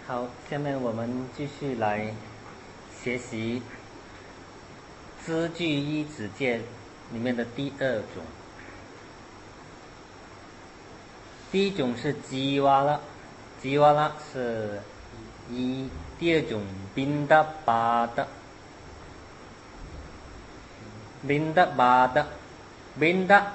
好，下面我们继续来学习支具依止戒里面的第二种。第一种是吉瓦拉，吉瓦拉是一；第二种宾达巴达，宾达巴达，宾达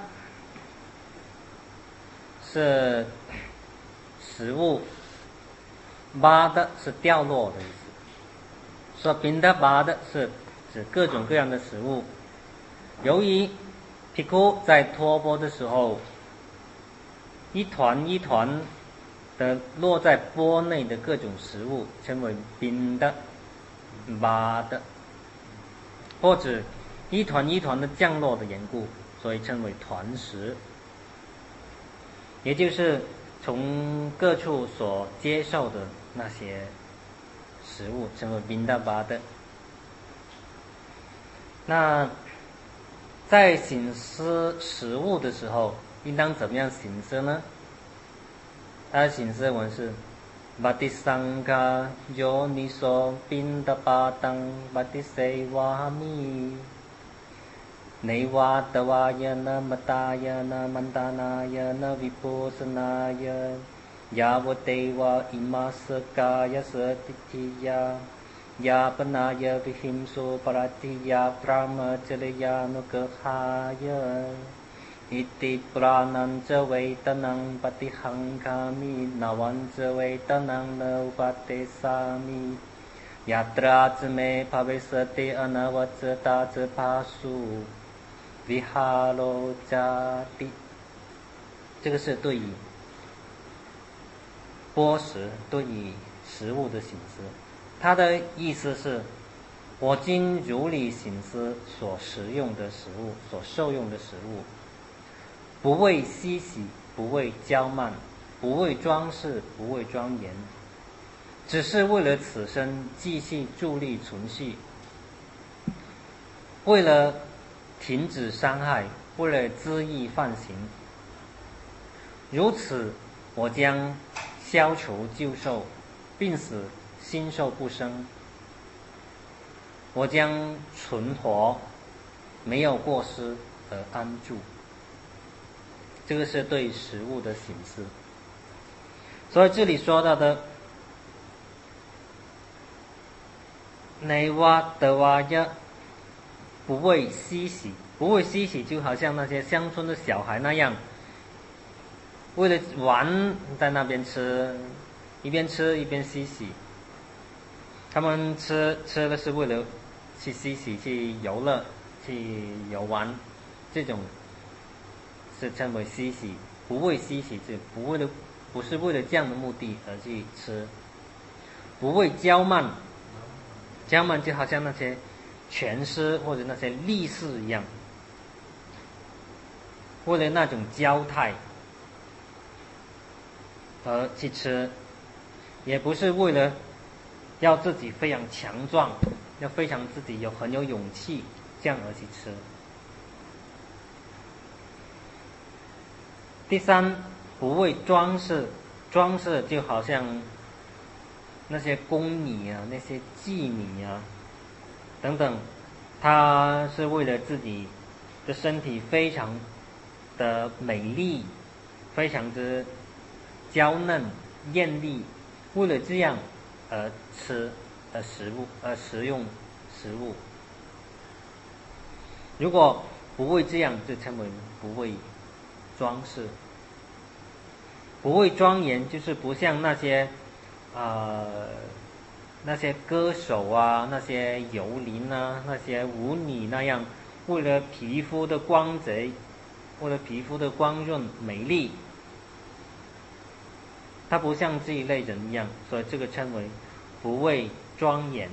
是食物，巴达是掉落的意思。说宾达巴达是指各种各样的食物。由于毗库在托钵的时候，一团一团的落在钵内的各种食物称为宾达巴达，或者一团一团的降落的缘故，所以称为团食，也就是从各处所接受的那些食物称为宾达巴达。那在省思食物的时候，应当怎么样省思呢？它的省思文是Bhati Sangha Yoniso Pindapadang Bhati Sevami Nevadavayana Matayana Mandanayana Viposanaya Yavateva Imasakaya Satitiya Yapanaya Vihimso Paratiya Brahmacharya Nukahaya Iti Prananca Vaitanang Patihangkami Navanca Vaitanang Naupatesami Yatra Came Pavesate Anavaca Pasu Viharo Jati。 这个是对于钵食，对于食物的省思。它的意思是，我今如理省思所食用的食物，所受用的食物，不为嬉喜，不为骄慢，不为装饰，不为庄严，只是为了此生继续助力存续，为了停止伤害，为了恣意犯行。如此，我将消除旧受，并使新受不生。我将存活，没有过失而安住。这个是对食物的省思。所以这里说到的内瓦德瓦呀，不为嬉喜，不为嬉喜，就好像那些乡村的小孩那样，为了玩在那边吃，一边吃一边嬉喜。他们吃的是为了去嬉喜，去游乐，去游玩，这种是称为嬉喜。不为嬉喜，不是为了这样的目的而去吃。不为骄慢，骄慢就好像那些权势或者那些力士一样，为了那种骄态而去吃，也不是为了要自己非常强壮，要非常自己很有勇气，这样而去吃。第三，不为装饰，装饰就好像那些宫女啊，那些妓女啊等等，她是为了自己的身体非常的美丽，非常之娇嫩艳丽，为了这样而吃食用食物。如果不为这样，就称为不为装饰。不为庄严，就是不像那些歌手啊，那些游灵啊，那些舞女那样，为了皮肤的光泽，为了皮肤的光润美丽，它不像这一类人一样，所以这个称为不为庄严。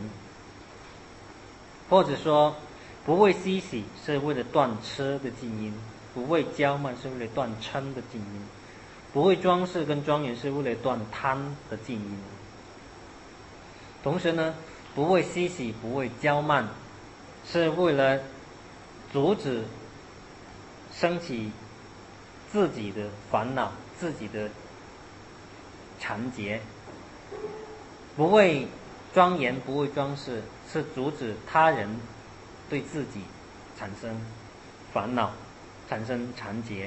或者说不为嬉喜，是为了断吃的静音；不为骄慢，是为了断嗔的静音；不为装饰跟庄严，是为了断贪的静音。同时呢，不为嬉喜，不为骄慢，是为了阻止升起自己的烦恼，自己的缠结。 不为庄严，不为装饰，是阻止他人对自己产生烦恼，产生缠结。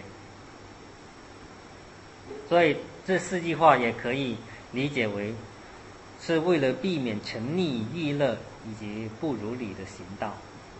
所以这4句话也可以理解为是为了避免沉溺娱乐以及不如理的行道。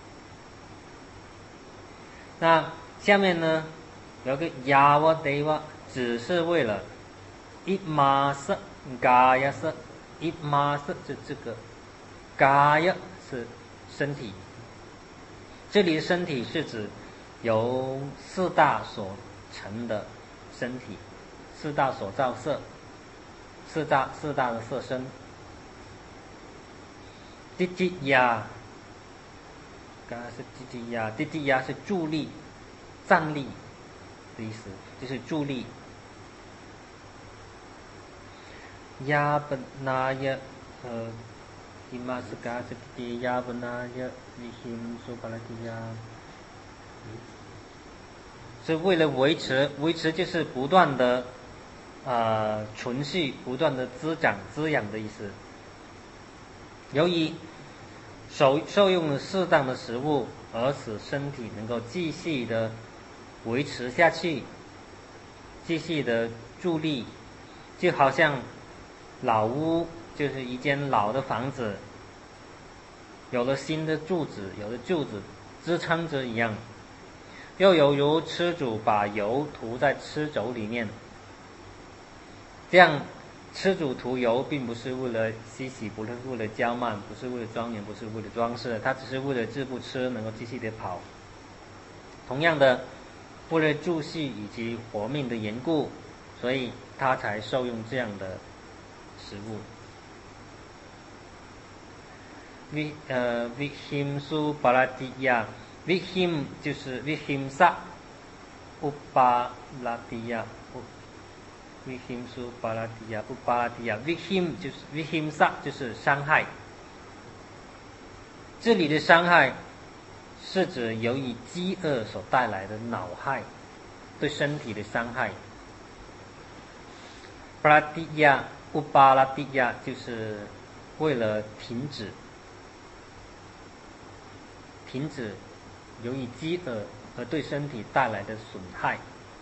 那下面呢有个 Yavadeva， 只是为了 Itmasa Gayasa， Itmasa 是这个 Gaya 是身体，这里的身体是指由4大所成的身体，4大所造色，四大的色身。Titiya， 刚刚是 Titiya 是伫立、站立的意思，就是伫立。Yavanaya Imasaka Titiya Yavanaya Vihim Supalatya， 是为了维持就是不断的存续，不断的滋长滋养的意思。由于受用了适当的食物，而使身体能够继续的维持下去，继续的伫立，就好像老屋，就是一间老的房子，有了新的柱子，有了柱子支撑着一样。又犹如施主把油涂在蚩肘里面，这样施主涂油并不是为了嬉喜，不是为了骄慢，不是为了庄严，不是为了装饰，它只是为了治不吃能够继续的跑。同样的，为了助续以及活命的缘故，所以他才受用这样的食物。Vihimsu Palatya， Vihim 就是 Vihimsa Upalatya， Vihimsu Palatya Upalatya， Vihim 就是 Vihimsa 就是伤害。这里的伤害是指由于饥饿所带来的恼害，对身体的伤害。Palatya Upalatya 就是为了停止由于饥饿而对身体带来的损害。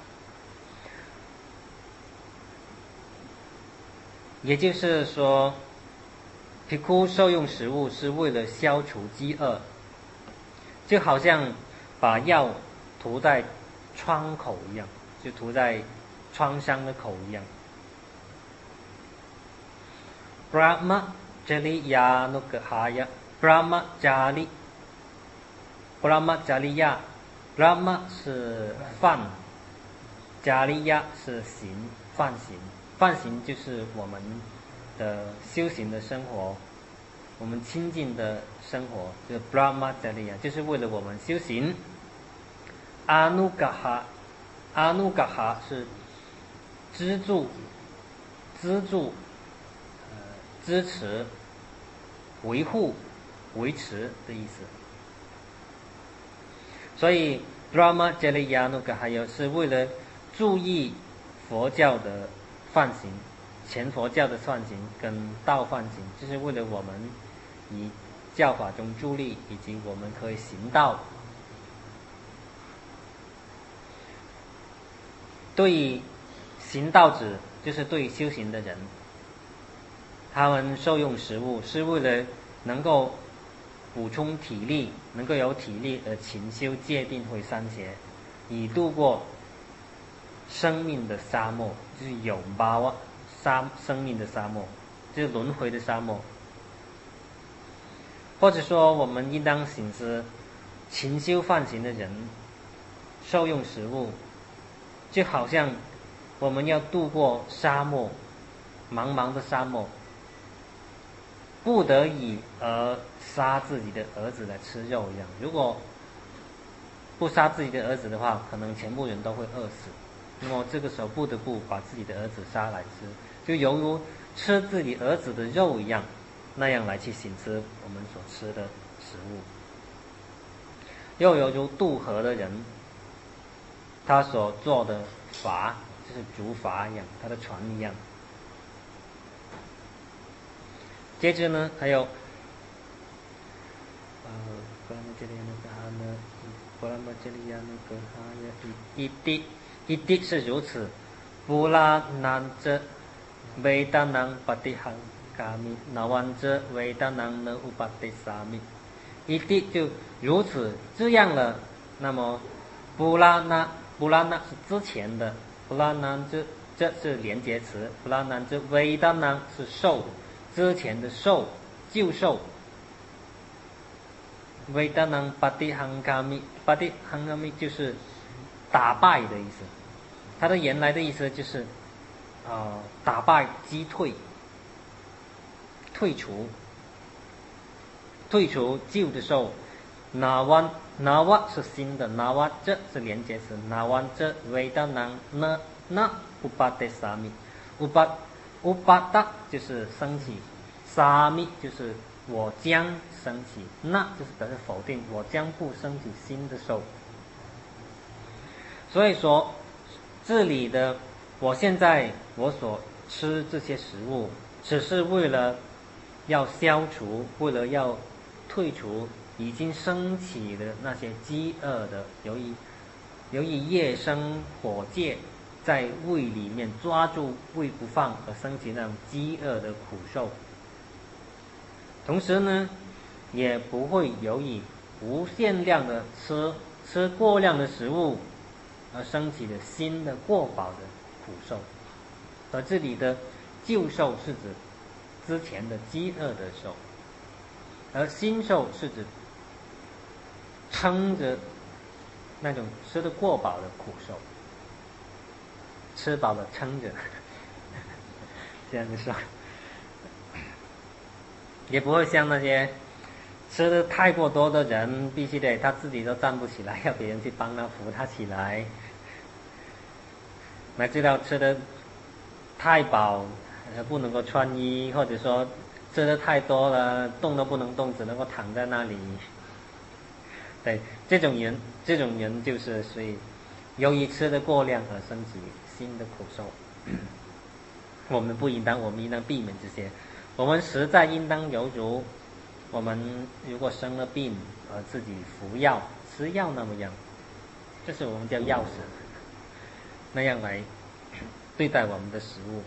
也就是说，毗哭受用食物是为了消除饥饿，就好像把药涂在创口一样，就涂在创伤的口一样。Brahmacharyanugrahaya， Brahmacharya Brahma 是犯，Charya 是行，犯行。犯行就是我们的修行的生活，我们亲近的生活，就是 Brahmacharya， 就是为了我们修行。Anugraha 是资助、支持、维护、维持的意思。所以 Brahmacharyanugrahaya 是为了注意佛教的梵行，前佛教的梵行跟道梵行，就是为了我们以教法中助力，以及我们可以行道。对于行道者，就是对修行的人，他们受用食物是为了能够补充体力，能够有体力而勤修戒定慧三邪，以度过生命的沙漠，就是永巴生命的沙漠，就是轮回的沙漠。或者说，我们应当省思，勤修梵行的人受用食物，就好像我们要渡过沙漠，茫茫的沙漠，不得已而杀自己的儿子来吃肉一样。如果不杀自己的儿子的话，可能全部人都会饿死。那么这个时候不得不把自己的儿子杀来吃，就犹如吃自己儿子的肉一样，那样来去省思我们所吃的食物。又犹如渡河的人，他所做的筏就是竹筏一样，他的船一样。 接着呢，还有一滴是如此，布拉南则维达南巴蒂汉嘎米，那完则维达南呢乌巴蒂沙米，一滴就如此这样了。那么布拉那是之前的，布拉南这是连接词，布拉南这维达南是受，之前的受旧受。维达南巴蒂汉嘎米，巴蒂汉嘎米就是打败的意思，它的原来的意思就是打败、击退、退除旧的受。那瓦是新的，那瓦这是连接词，那完这维达南那乌巴蒂沙米，乌巴达就是升起，沙米就是我将升起，那就是表示否定，我将不升起新的受。所以说这里的我现在我所吃这些食物，只是为了要消除，为了要退除已经升起的那些饥饿的，由于夜生火戒在胃里面抓住胃不放而升起那种饥饿的苦受。同时呢，也不会由于无限量的吃过量的食物而升起的新的过饱的苦受。而这里的旧受是指之前的饥饿的受，而新受是指撑着那种吃得过饱的苦受，吃饱了撑着这样子说，也不会像那些吃的太过多的人，必须得他自己都站不起来，要别人去帮他扶他起来。那知道吃的太饱不能够穿衣，或者说吃的太多了动都不能动，只能够躺在那里。对，这种人就是所以由于吃的过量而升起新的苦受。我们应当避免这些。我们实在应当犹如我们如果生了病而自己服药吃药那么样，这是我们叫药神，那样来对待我们的食物。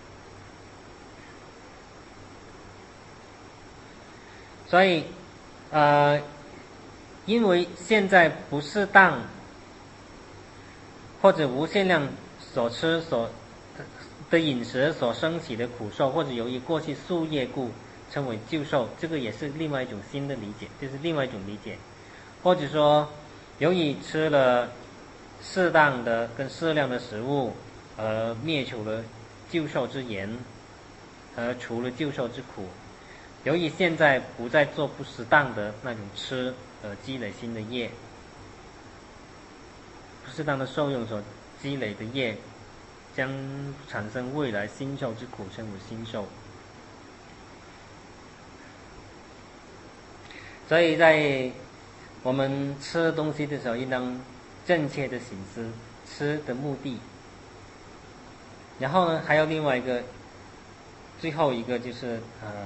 所以因为现在不适当或者无限量所吃的饮食所升起的苦受，或者由于过去宿业故称为旧受，这个也是另外一种新的理解，就是另外一种理解。或者说由于吃了适当的跟适量的食物而灭除了旧受之言，而除了旧受之苦。由于现在不再做不适当的那种吃而积累新的业，不适当的受用所积累的业将产生未来新受之苦，称为新受。所以在我们吃东西的时候，应当正确的省思吃的目的。然后呢，还有另外一个，最后一个就是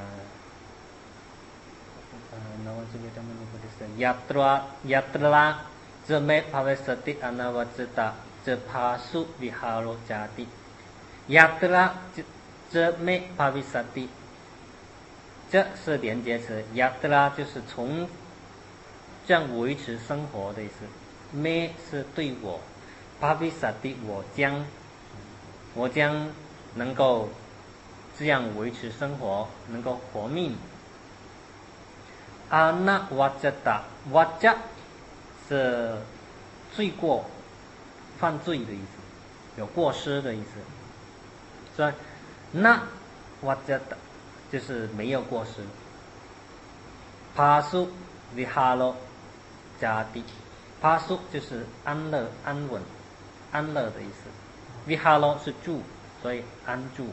yatra zame pavesati anavajita jepasu viharo jati yatra zame pavesati， 这是连接词。yatra 就是从这样维持生活的意思， me 是对我， pavesati 我将能够这样维持生活，能够活命。anavajita vaja 是罪过、犯罪的意思，有过失的意思。所以那vajita就是没有过失。pasu viharo jati， pasu 就是安乐、安稳、安乐的意思。viharo 是住，所以安住。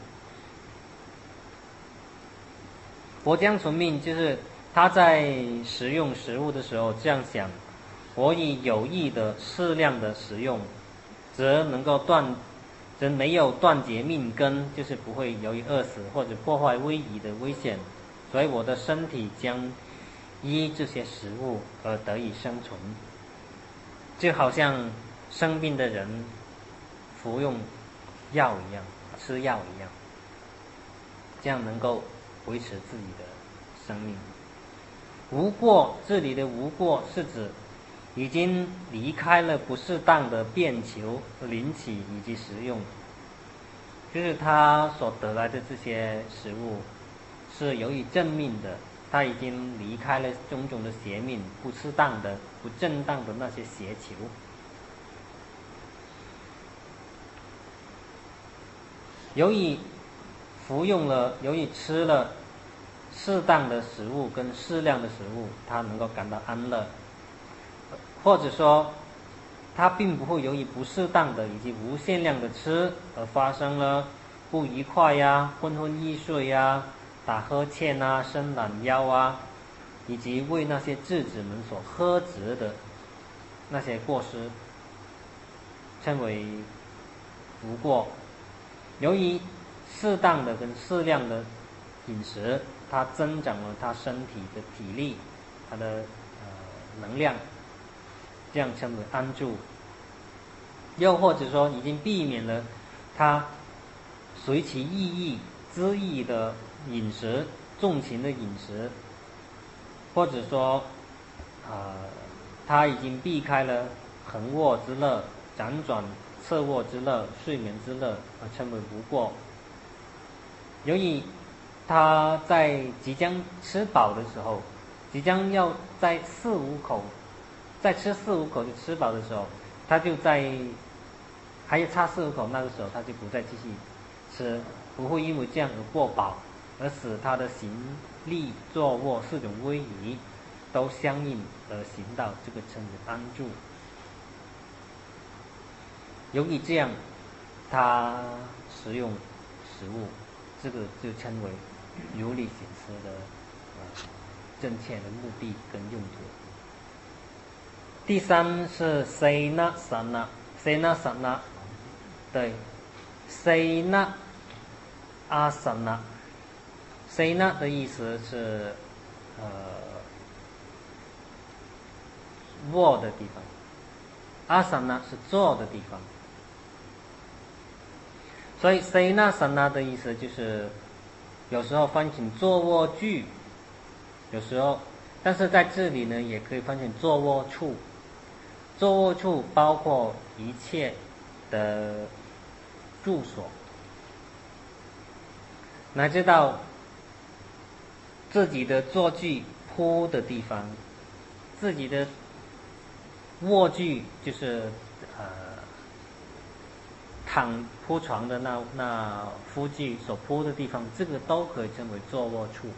佛将存命就是他在食用食物的时候这样想：我以有益的适量的食用，则没有断绝命根，就是不会由于饿死或者破坏威仪的危险。 所以我的身体将依这些食物而得以生存，就好像生病的人服用药一样，吃药一样，这样能够维持自己的生命。无过，这里的无过是指已经离开了不适当的便求、领取以及食用，就是他所得来的这些食物是由于正命的，他已经离开了种种的邪命、不适当的、不正当的那些邪求。由于吃了适当的食物跟适量的食物，他能够感到安乐，或者说他并不会由于不适当的以及无限量的吃而发生了不愉快呀、昏昏欲睡呀、打呵欠啊、伸懒腰啊，以及为那些稚子们所呵责的那些过失，称为无过。由于适当的跟适量的饮食，它增长了他身体的体力，他的能量，这样称为安住。又或者说已经避免了他随其意义恣意的饮食、纵情的饮食，或者说他已经避开了横卧之乐、辗转侧卧之乐、睡眠之乐，而称为无过。由于他在即将吃饱的时候，即将要在吃四五口就吃饱的时候，他就还有差4-5口，那个时候他就不再继续吃，不会因为这样而过饱，而使他的行立坐卧4种威仪都相应而行到，这个称为安住。由于这样，他食用食物，这个就称为如理显示的正确的目的跟用途。第三是 Sena Sana， 对 Sena Asana， Sena 的意思是卧的地方， Asana 是坐的地方，所以 Sena Sana 的意思就是有时候翻成坐卧具，有时候，但是在这里呢也可以翻成坐卧处。坐卧处包括一切的住所，乃至到自己的坐具铺的地方，自己的卧具就是铺床的那夫具所铺的地方，这个都可以称为坐卧处。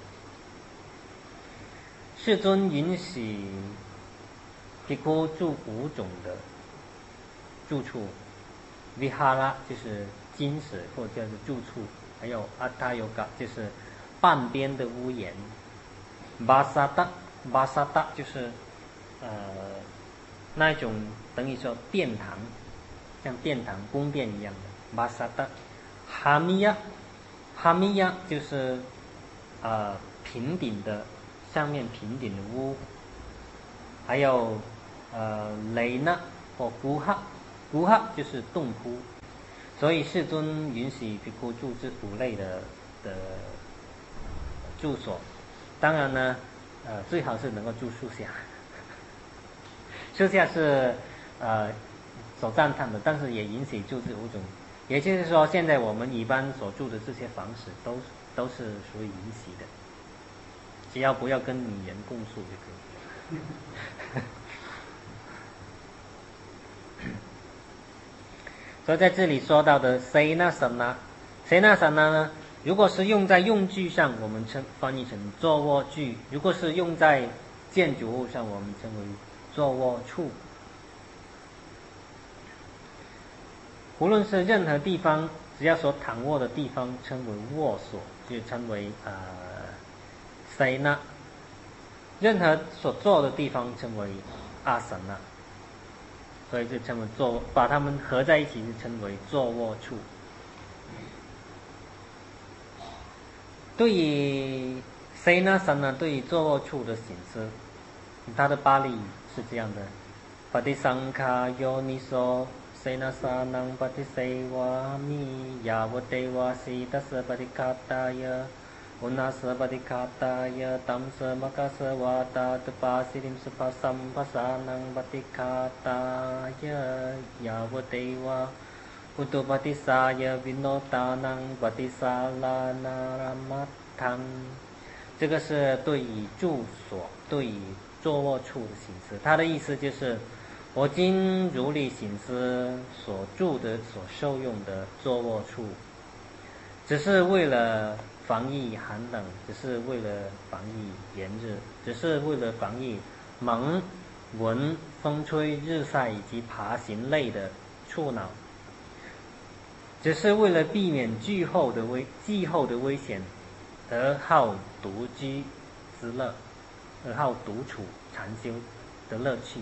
世尊允许毗跏住5种的住处， Vihara 就是金石或者叫做住处，还有 Attayogha 就是半边的屋檐， Vasata 就是那一种等于说殿堂，像殿堂宫殿一样的 Vasata。 Hamiya 就是平顶的，上面平顶的屋，还有雷呢或Guha就是洞窟。所以世尊允许毗跏住这5类的住所。当然呢最好是能够住树下，树下是所赞叹的，但是也允许住这5种。也就是说现在我们一般所住的这些房子都是属于允许的，只要不要跟女人共宿就可以。所以在这里说到的 Sena Sana 呢，如果是用在用具上，我们翻译成坐卧具；如果是用在建筑物上，我们称为坐卧处。无论是任何地方，只要所躺卧的地方称为卧所，就称为Sena。任何所坐的地方称为Asana，所以就称为把它们合在一起就称为坐卧处。对于 Senasana 对于坐卧处的显示，它的巴利是这样的：Patisankha yoniso senasanang patisevami yavateva sitasya patikataya unasa patikataya tamsa makasa vata tapasirim supasam pasanang patikataya yavateva utopatisaya vinotanang patisalanaramattam。这个是对于住所、对于坐卧处的形式。它的意思就是，我今如理行思所住的、所受用的坐卧处，只是为了防疫寒冷，只是为了防疫炎热，只是为了防疫蒙、蚊、风吹、日晒以及爬行类的触恼，只是为了避免季后的危险。而好独居之乐，而好独处禅修的乐趣。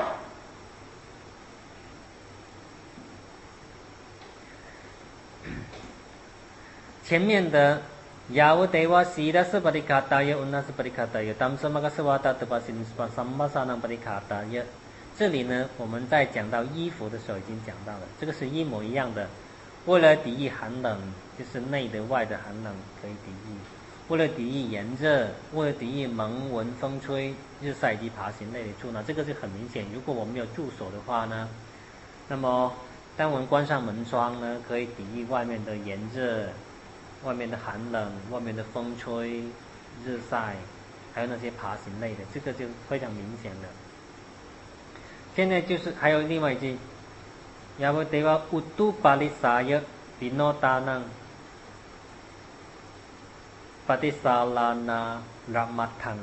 前面的Yavadeva Sidasa Padikataya Unasa Padikataya Tamsamakasavata Tapasinispa Sambasanam Padikataya， 这里呢，我们在讲到衣服的时候已经讲到了，这个是一模一样的。为了抵御寒冷，就是内的外的寒冷可以抵御。为了抵御炎热，为了抵御蒙蚊风吹、日晒以及爬行类的触恼，这个是很明显。如果我们没有住所的话呢，那么当我们关上门窗呢，可以抵御外面的炎热、外面的寒冷、外面的风吹、日晒，还有那些爬行类的，这个就非常明显的。现在就是还有另外一句，Yavadeva Utupalisaya Vinodanang Patisalana Ramatang，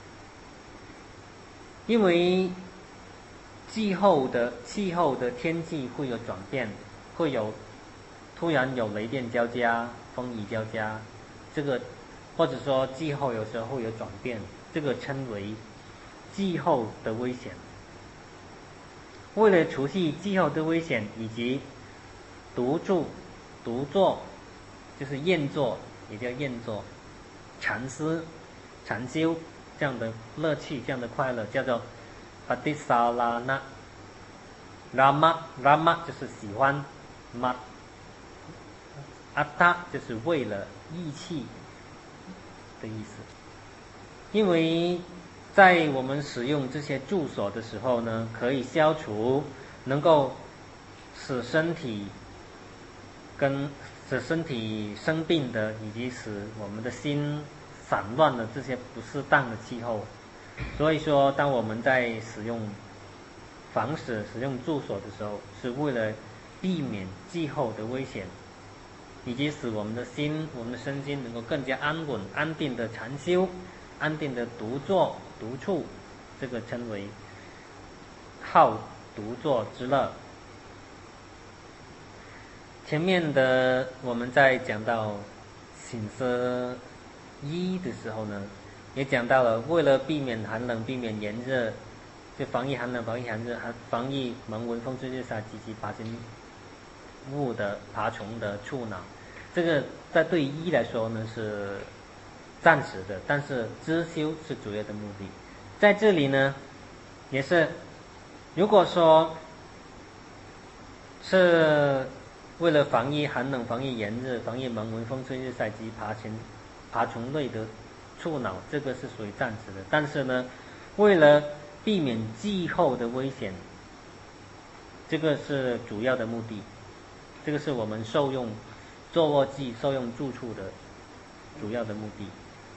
因为气候的天气会有转变，会有突然有雷电交加、风雨交加，这个或者说气候有时候会有转变，这个称为气候的危险。为了除去气候的危险，以及独住、独坐，就是宴坐，也叫宴坐。禅思、禅修这样的乐趣、这样的快乐，叫做 Patisalana。 Rama 就是喜欢 ，Mat Atta 就是为了义气的意思。因为在我们使用这些住所的时候呢，可以消除能够使身体生病的，以及使我们的心散乱的这些不适当的气候。所以说，当我们在使用住所的时候，是为了避免气候的危险，以及使我们的心、我们的身心能够更加安稳、安定的禅修、安定的独坐、独处，这个称为好独坐之乐。前面的我们在讲到醒色一的时候呢，也讲到了为了避免寒冷、避免炎热，就防疫寒冷、防疫炎热、防疫蒙蚊风吹日晒以及爬行物的爬虫的触恼。这个在对一来说呢是暂时的，但是知修是主要的目的。在这里呢，也是如果说是为了防疫寒冷、防疫炎热、防疫蒙蚊风吹日晒及爬虫类的触恼，这个是属于暂时的。但是呢，为了避免气候的危险，这个是主要的目的。这个是我们受用坐卧具、受用住处的主要的目的。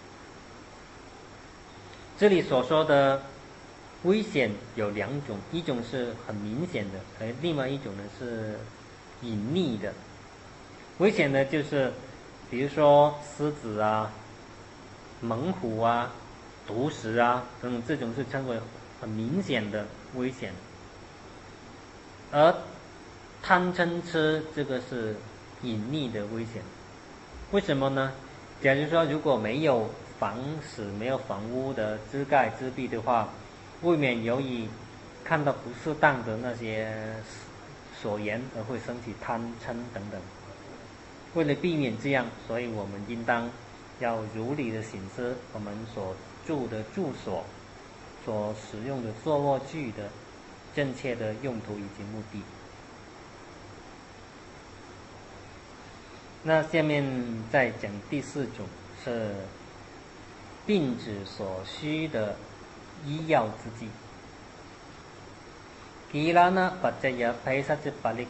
这里所说的危险有两种，一种是很明显的，而另外一种呢是隐匿的。危险呢就是比如说狮子啊、猛虎啊、毒蛇啊等等，这种是称为很明显的危险。而贪嗔痴这个是隐匿的危险。为什么呢？假如说如果没有房室、没有房屋的遮盖遮蔽的话，未免由于看到不适当的那些所言而会升起贪嗔等等。为了避免这样，所以我们应当要如理的醒思我们所住的住所，所使用的坐卧具的正确的用途以及目的。那下面再讲第4种，是病指所需的医药之剂。Kirana pacaya bhaisaj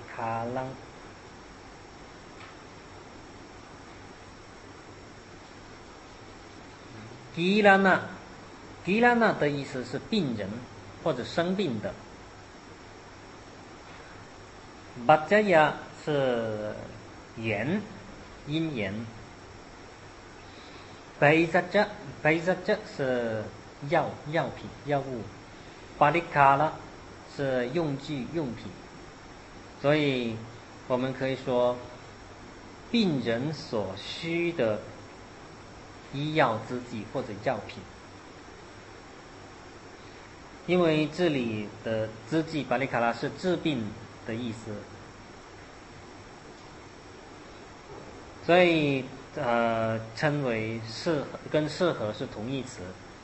palikalang。Kirana 的意思是病人或者生病的。pacaya 是言，因言。bhaisaj 是药品药物。palikala 是用具用品。所以我们可以说病人所需的医药之剂或者药品。因为这里的之剂巴利卡拉是治病的意思，所以称为跟适合是同义词。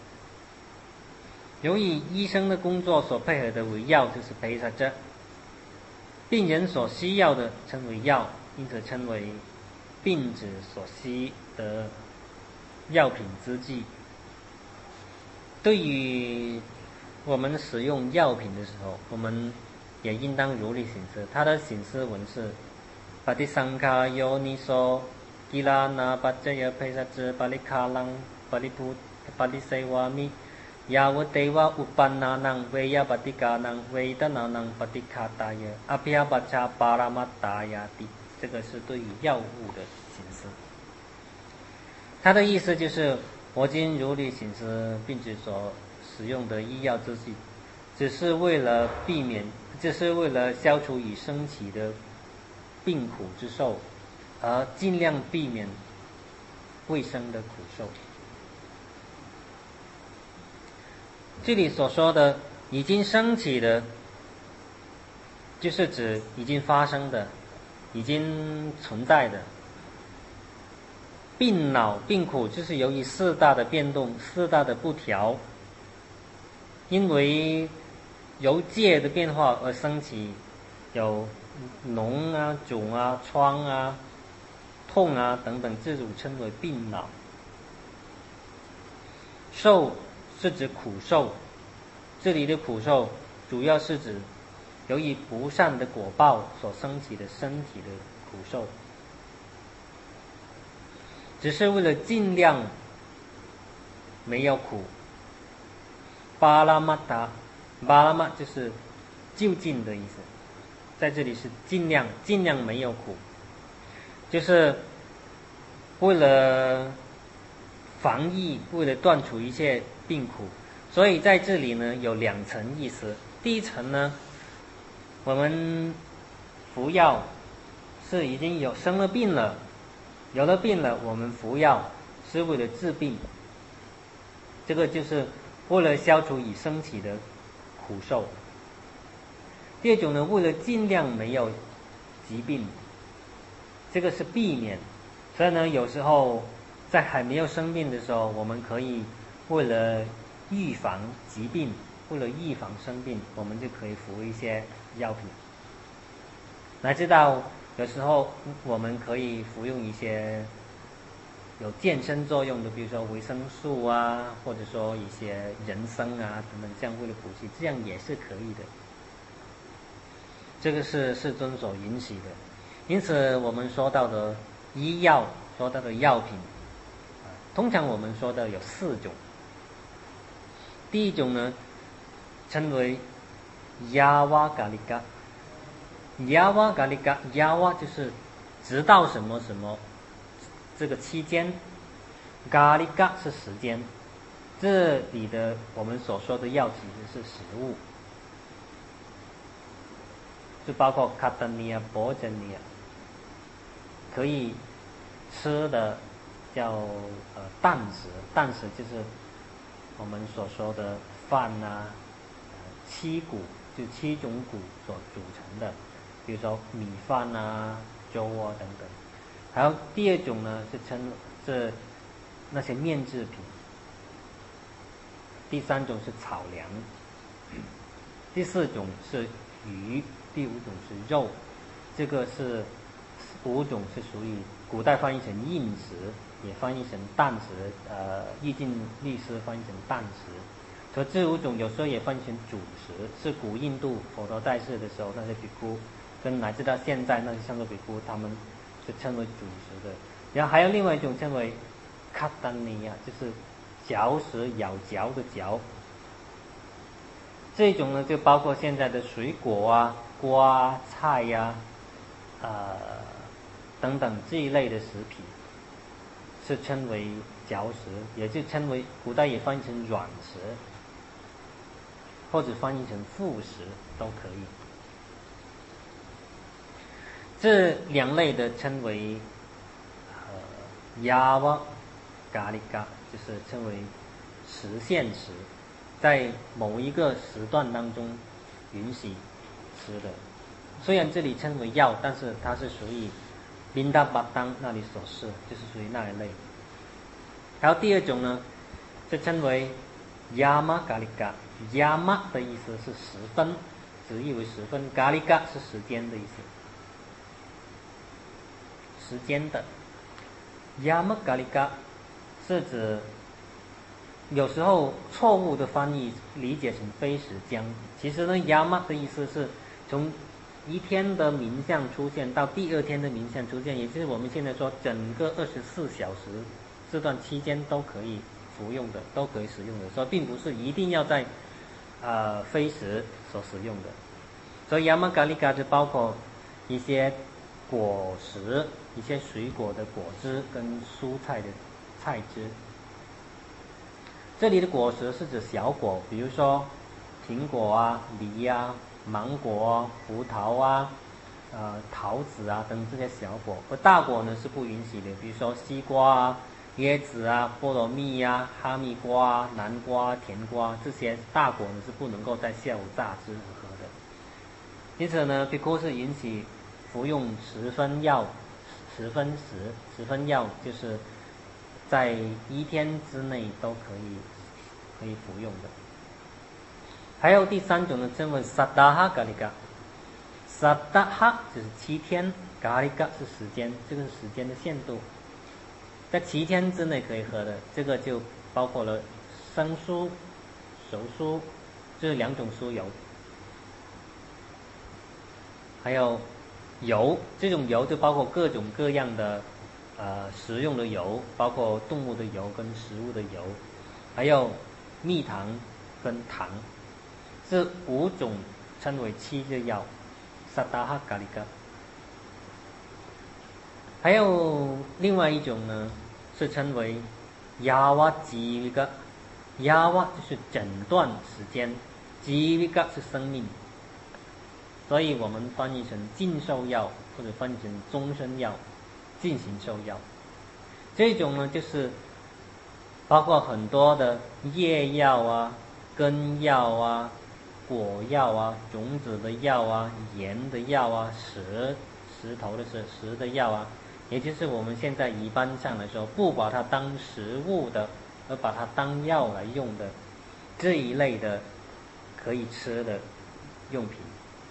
由于医生的工作所配合的为药，就是陪萨着，病人所需要的称为药，因此称为病指所需的药品之剂。对于我们使用药品的时候，我们也应当如理醒思。它的醒思文是 Patisankha yoniso kirana pacaya bhaisaj palikalang parisevami yavateva uppannanang veyapatikanang vedananang patikhataya abhyabhacha paramattayati。 这个是对于药物的醒思。它的意思就是我今如理醒思病指所使用的医药之剂，只是为了消除已升起的病苦之受，而尽量避免未生的苦受。这里所说的已经升起的，就是指已经发生的，已经存在的病恼病苦，就是由于4大的变动、4大的不调，因为由界的变化而升起有脓啊、肿啊、疮啊、痛啊等等，这种称为病恼。受是指苦受，这里的苦受主要是指由于不善的果报所升起的身体的苦受，只是为了尽量没有苦。巴拉玛达，巴拉玛就是就近的意思，在这里是尽量没有苦，就是为了防疫，为了断除一切病苦。所以在这里呢有2层意思。第一层呢，我们服药是已经生了病了，有了病了，我们服药是为了治病，这个就是为了消除已升起的苦受。第2种呢，为了尽量没有疾病，这个是避免。所以呢，有时候在还没有生病的时候，我们可以为了预防疾病，为了预防生病，我们就可以服一些药品。乃至到有时候我们可以服用一些有健身作用的，比如说维生素啊，或者说一些人参啊等等，这样为了补气，这样也是可以的。这个是世尊所允许的。因此我们说到的医药，说到的药品，通常我们说的有4种。第一种呢，称为亚瓦嘎利嘎。亚瓦嘎利嘎，亚瓦就是直到什么什么这个期间，嘎利嘎是时间。这里的我们所说的药其实是食物，就包括卡达尼亚、博珍尼亚，可以吃的叫淡食，淡食就是我们所说的饭啊，7谷就7种谷所组成的，比如说米饭啊、粥啊等等。还有第2种呢，是称这那些面制品。第3种是草粮，第4种是鱼，第5种是肉。这个是5种是属于古代翻译成硬食，也翻译成淡食，易经律师翻译成淡食。所以这5种有时候也翻译成主食，是古印度佛陀在世的时候那些比丘，跟乃至到现在那些上座比丘，他们就称为主食的。然后还有另外一种称为卡丹尼亚，就是嚼食咬嚼的嚼。这种呢就包括现在的水果啊、瓜、菜呀、等等这一类的食品，是称为嚼食，也就称为古代也翻译成软食，或者翻译成副食都可以。这2类的称为Yava咖喱咖，就是称为实现食，在某一个时段当中允许吃的。虽然这里称为药，但是它是属于宾达巴当那里所示，就是属于那一类。还有第2种呢，就称为Yama咖喱咖。Yama 的意思是10分，直译为10分，咖喱咖是时间的意思，时间的。Yama咖喱咖是指有时候错误的翻译理解成非时将，其实呢，Yama的意思是从一天的冥想出现到第2天的冥想出现，也就是我们现在说整个24小时这段期间都可以服用的，都可以使用的，所以并不是一定要在非时所使用的。所以 Yama咖喱咖就包括一些果实、一些水果的果汁跟蔬菜的菜汁。这里的果实是指小果，比如说苹果啊、梨啊、芒果啊、葡萄啊、桃子啊等这些小果。而大果呢是不允许的，比如说西瓜啊、椰子啊、菠萝蜜啊、哈密瓜啊、南瓜、甜瓜，这些大果呢是不能够在下午榨汁喝的。因此呢，比丘是允许服用10分药、10分食、10分药，就是在1天之内都可以服用的。还有第3种呢，称为萨达哈咖喱咖。萨达哈就是7天，咖喱咖是时间，这个是时间的限度，在7天之内可以喝的。这个就包括了生酥、熟酥，这2种酥油，还有油。这种油就包括各种各样的食用的油，包括动物的油跟食物的油，还有蜜糖跟糖。这5种称为7日药，萨达哈咖喱咖。还有另外一种呢，是称为亚瓦吉维咖。亚瓦就是诊断时间，吉维咖是生命，所以我们翻译成禁受药，或者翻译成终身药、进行受药。这种呢，就是包括很多的叶药啊、根药啊、果药啊、种子的药啊、盐的药啊、石头的石的药啊，也就是我们现在一般上来说不把它当食物的，而把它当药来用的这一类的可以吃的用品，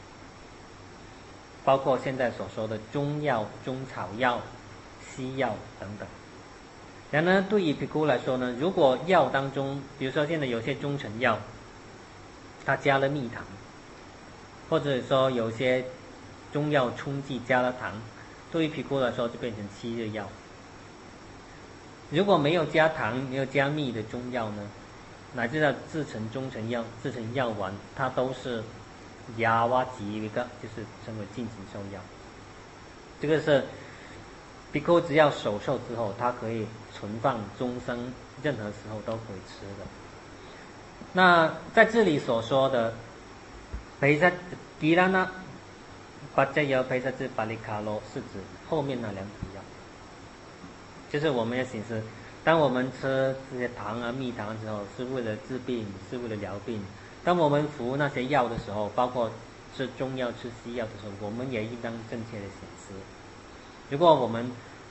包括现在所说的中药、中草药、西药等等。然而对于比丘来说呢，如果药当中，比如说现在有些中成药它加了蜜糖，或者说有些中药冲剂加了糖，对于比丘来说就变成7日药。如果没有加糖、没有加蜜的中药呢，乃至到制成中成药、制成药丸，它都是亚瓦吉维咖，就是称为进行受药。这个是比丘只要守受之后，它可以存放终生，任何时候都可以吃的。那在这里所说的培萨吉拉那巴加尤培萨之巴利卡罗，是指后面那2种药，就是我们要显示，当我们吃这些糖啊、蜜糖的时候，是为了治病，是为了疗病；当我们服那些药的时候，包括吃中药、吃西药的时候，我们也应当正确的显示。如果我们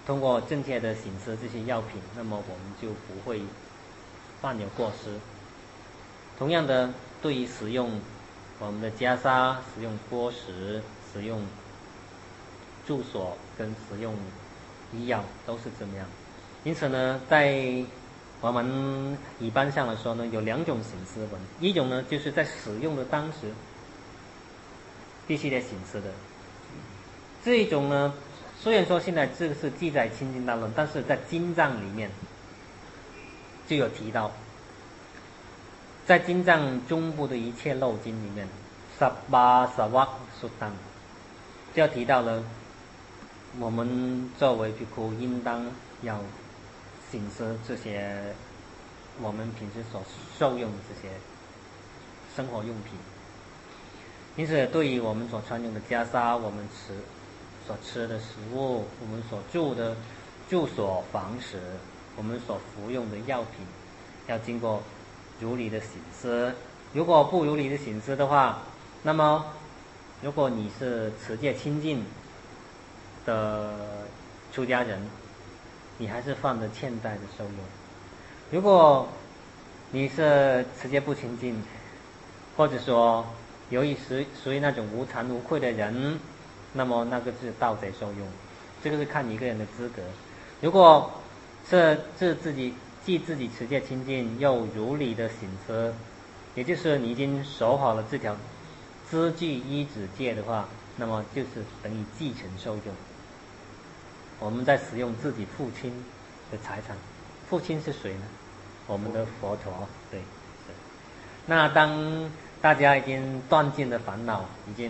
通过正确的醒思这些药品，那么我们就不会犯有过失。同样的，对于使用我们的袈裟、使用钵食、使用住所跟使用医药都是这么样。因此呢，在我们一般上来说呢，有2种醒思文。一种呢，就是在使用的当时必须得醒思的。这一种呢，虽然说现在这个是记在清净道论，但是在经藏里面就有提到，在经藏中部的一切漏经里面，Sabba Savak Suttan 就要提到了，我们作为比丘应当要醒思这些我们平时所受用的这些生活用品。因此，对于我们所穿用的袈裟，我们所吃的食物，我们所住的住所房食，我们所服用的药品，要经过如理的醒思。如果不如理的醒思的话，那么如果你是持戒清净的出家人，你还是犯了欠债的受用。如果你是持戒不清净，或者说由于属于那种无惭无愧的人，那么那个是盗贼受用。这个是看一个人的资格。如果是自己既自己持戒清净，又如理的醒思，也就是你已经守好了这条资具依止戒的话，那么就是等于继承受用。我们在使用自己父亲的财产，父亲是谁呢？我们的佛陀，对，是。那当大家已经断尽了烦恼，已经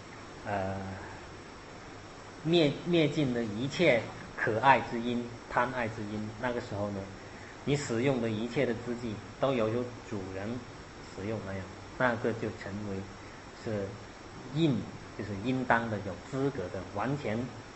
灭尽了一切可爱之因、贪爱之因，那个时候呢，你使用的一切的资具都由主人使用那样，那个就成为是就是应当的、有资格的、完全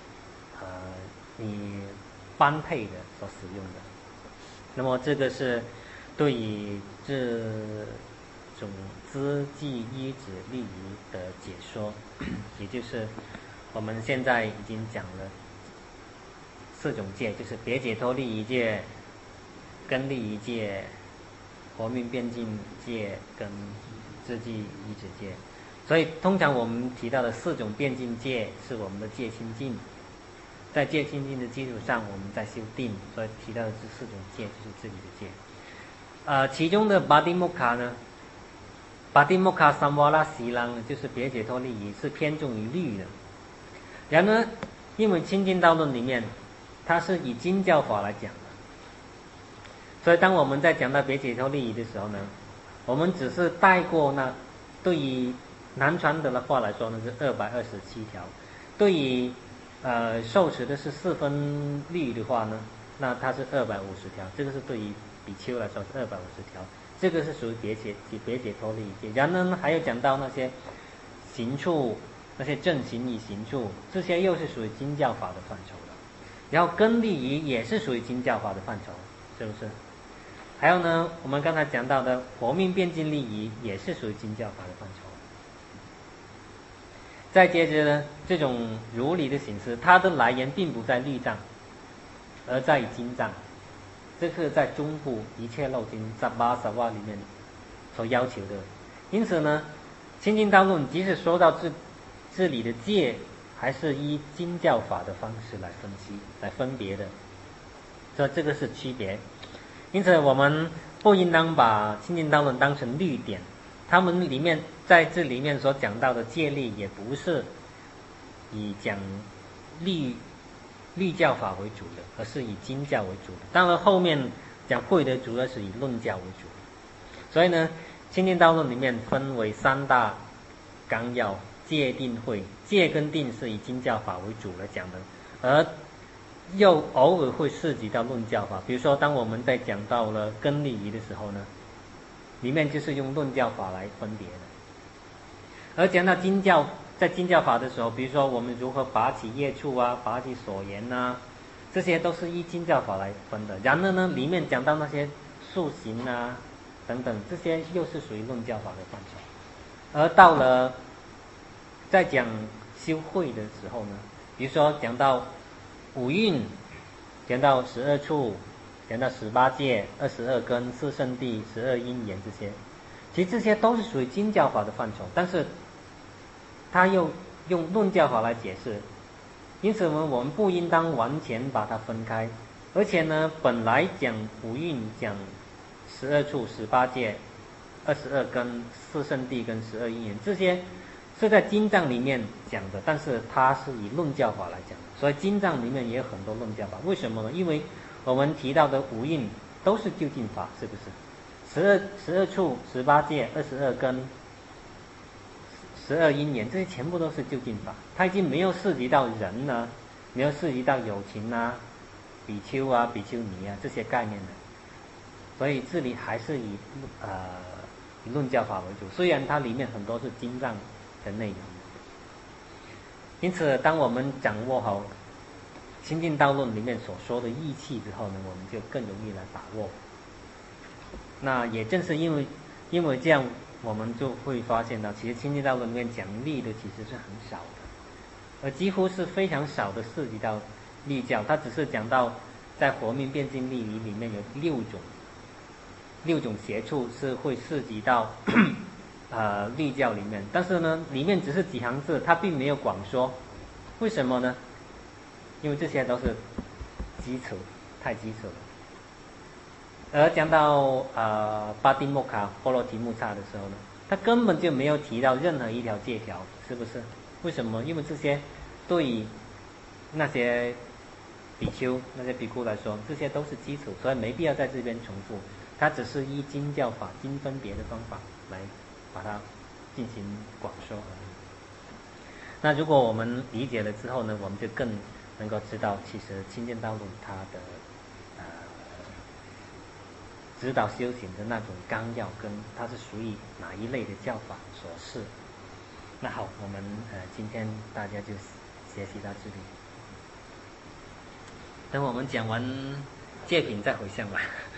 你般配的所使用的。那么这个是对于这种资具依止利益的解说，也就是我们现在已经讲了4种戒，就是别解脱利益戒、根利益戒、活命辩境戒跟资具依止戒。所以通常我们提到的4种辩境戒是我们的戒清净，在戒清净的基础上我们再修定，所以提到的这4种戒就是这里的戒。其中的巴蒂穆卡呢，巴蒂穆卡三瓦拉西朗就是别解脱利益，是偏重于律的。然而因为清净道论里面它是以经教法来讲的，所以当我们在讲到别解脱利益的时候呢，我们只是带过那对于南传的话来说呢是227条，对于受持的是4分律的话呢，那它是250条，这个是对于比丘来说是250条，这个是属于别解脱利益戒。然后呢还有讲到那些行处，那些正行与行处，这些又是属于经教法的范畴了。然后根利益也是属于经教法的范畴，是不是？还有呢，我们刚才讲到的活命辩境利益也是属于经教法的范畴。再接着呢，这种如理的形式，它的来源并不在律藏，而在于经藏。这是在中部一切漏经Sabba Savak里面所要求的。因此呢，清净道论即使说到这里的戒，还是依经教法的方式来分析、来分别的，所以这个是区别。因此我们不应当把清净道论当成律典，他们里面在这里面所讲到的戒律也不是以讲律教法为主的，而是以经教为主的。当然后面讲慧的主要是以论教为主。所以呢，清净道论里面分为3大纲要：戒、定、慧。戒跟定是以经教法为主来讲的，而又偶尔会涉及到论教法。比如说当我们在讲到了根利益的时候呢，里面就是用论教法来分别的。而讲到经教，在经教法的时候，比如说我们如何拔起业处啊，拔起所言啊，这些都是依经教法来分的。然而呢，里面讲到那些塑形啊等等，这些又是属于论教法的范畴。而到了在讲修慧的时候呢，比如说讲到五蕴讲到12处，讲到18戒、22根、4圣谛、12因缘这些，其实这些都是属于经教法的范畴，但是他又用论教法来解释，因此我们不应当完全把它分开。而且呢，本来讲五蕴、讲12处、18戒、22根、4圣谛跟12因缘，这些是在经藏里面讲的，但是它是以论教法来讲的，所以经藏里面也有很多论教法。为什么呢？因为我们提到的五蕴都是究竟法，是不是？12处、18戒、22根、12因缘，这些全部都是究竟法，它已经没有涉及到人呢，没有涉及到有情啊、比丘啊、比丘尼啊这些概念的，所以这里还是以论教法为主，虽然它里面很多是经藏的内容。因此，当我们掌握好《清净道论》里面所说的义气之后呢，我们就更容易来把握。那也正是因为这样，我们就会发现到，其实《清净道论》里面讲力的其实是很少的，而几乎是非常少的涉及到力教，它只是讲到在活命辩经力里面有六种邪处是会涉及到律教里面，但是呢，里面只是几行字，它并没有广说。为什么呢？因为这些都是基础，太基础了。而讲到巴丁莫卡波罗提木叉的时候呢，他根本就没有提到任何一条戒条，是不是？为什么？因为这些对于那些比丘、那些比库来说，这些都是基础，所以没必要在这边重复。它只是依经教法、经分别的方法来把它进行广说而已。那如果我们理解了之后呢，我们就更能够知道，其实清净道论它的指导修行的那种纲要，跟它是属于哪一类的教法所示。那好，我们今天大家就学习到这里，等我们讲完戒品再回向吧。